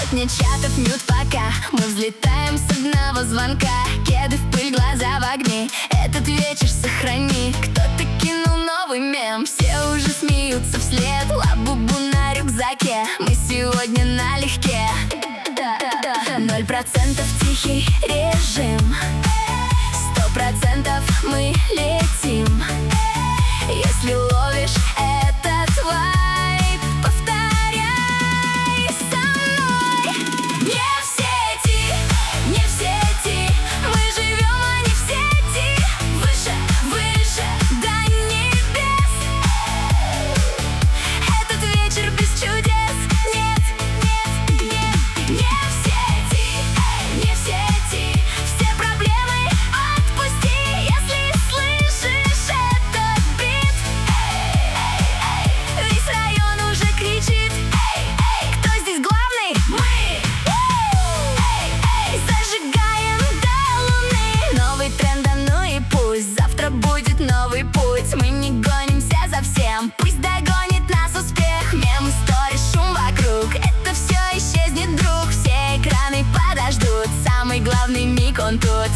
Нет чатов, мют пока. Мы взлетаем с одного звонка. Кеды в пыль, глаза в огне. Этот вечер сохрани. Кто-то кинул новый мем. Все уже смеются вслед. Лабубу на рюкзаке. Мы сегодня налегке. 0% тихий режим. 100% мы летим. Если ловишь этот вайб, повторяй со мной. Не в сети, не в сети. Мы живем, а не в сети. Выше, выше, до небес. Этот вечер без чудес. Нет, нет, нет. Не в сети, не в сети. Все проблемы отпусти, если слышишь этот бит. Весь район уже кричит. Кто здесь главный? Мы! Зажигаем до луны. Новый тренд, да ну и пусть. Завтра будет новый путь. Мы не гонимся за всем. Пусть догонит нас успех. Мемы, сторис, шум вокруг. Это все исчезнет, друг. Все экраны подождут. Самый главный миг, он тут.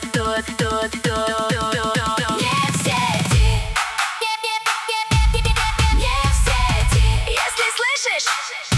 Не в сети. Не в сети. Если слышишь